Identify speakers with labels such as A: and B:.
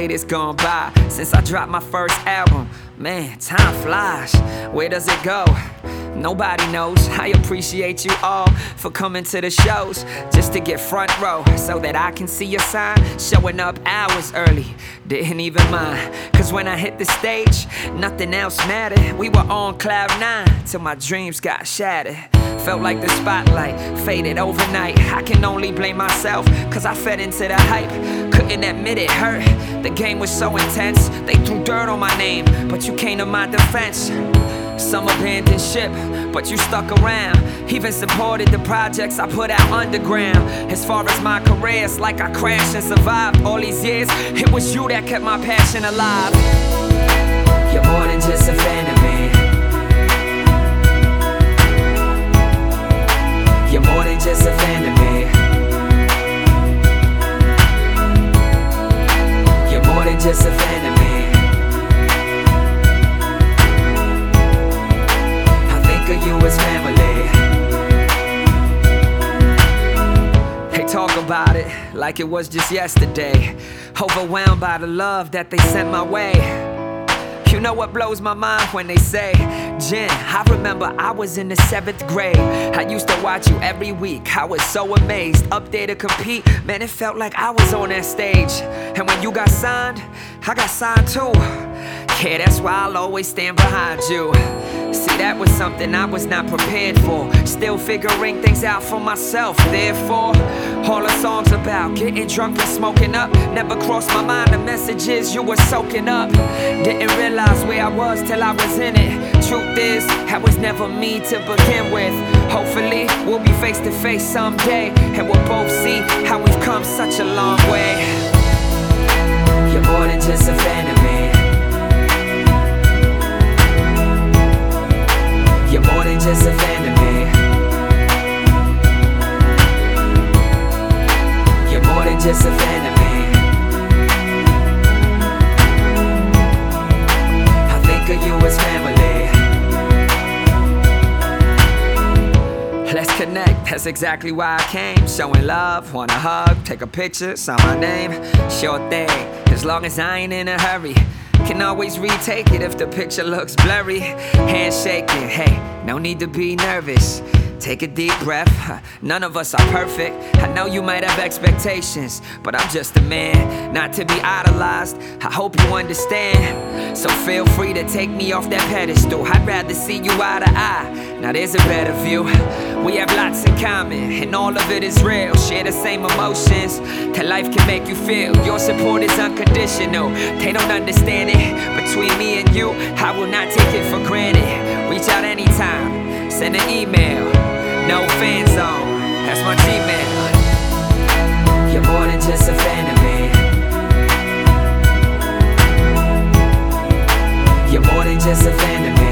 A: decade has gone by since I dropped my first album. Man, time flies. Where does it go? Nobody knows. I appreciate you all for coming to the shows just to get front row so that I can see your sign. Showing up hours early, didn't even mind. Cause when I hit the stage, nothing else mattered. We were on cloud 9 till my dreams got shattered. Felt like the spotlight faded overnight. I can only blame myself cause I fed into the hype. Couldn't admit it hurt. The game was so intense. They threw dirt on my name, but you came to my defense. Some abandoned ship, but you stuck around. Even supported the projects I put out underground. As far as my career, it's like I crashed and survived. All these years, it was you that kept my passion alive. You're more than just a fan of me. You're more than just a fan of me. You're more than just a fan of me. You as family. They talk about it like it was just yesterday. Overwhelmed by the love that they sent my way. You know what blows my mind when they say, Jen, I remember I was in the 7th grade. I used to watch you every week. I was so amazed. Up there to compete, man, it felt like I was on that stage. And when you got signed, I got signed too. Yeah, that's why I'll always stand behind you. See, that was something I was not prepared for. Still figuring things out for myself. Therefore, all the songs about getting drunk and smoking up never crossed my mind the messages you were soaking up. Didn't realize where I was till I was in it. Truth is, that was never me to begin with. Hopefully, we'll be face to face someday, and we'll both see how we've come such a long way. You're more than just a fan of me. You're more than just a fan of me. You're more than just a fan of me. I think of you as family. Let's connect, that's exactly why I came. Showing love, wanna hug, take a picture, sign my name. Sure thing, as long as I ain't in a hurry. Can always retake it if the picture looks blurry. Handshaking, hey, no need to be nervous. Take a deep breath, none of us are perfect. I know you might have expectations, but I'm just a man, not to be idolized. I hope you understand. So feel free to take me off that pedestal. I'd rather see you eye to eye. Now there's a better view. We have lots in common, and all of it is real. Share the same emotions that life can make you feel. Your support is unconditional. They don't understand it. Between me and you, I will not take it for granted. Reach out anytime, send an email. No fan zone, that's my Gmail. You're more than just a fan of me. You're more than just a fan of me.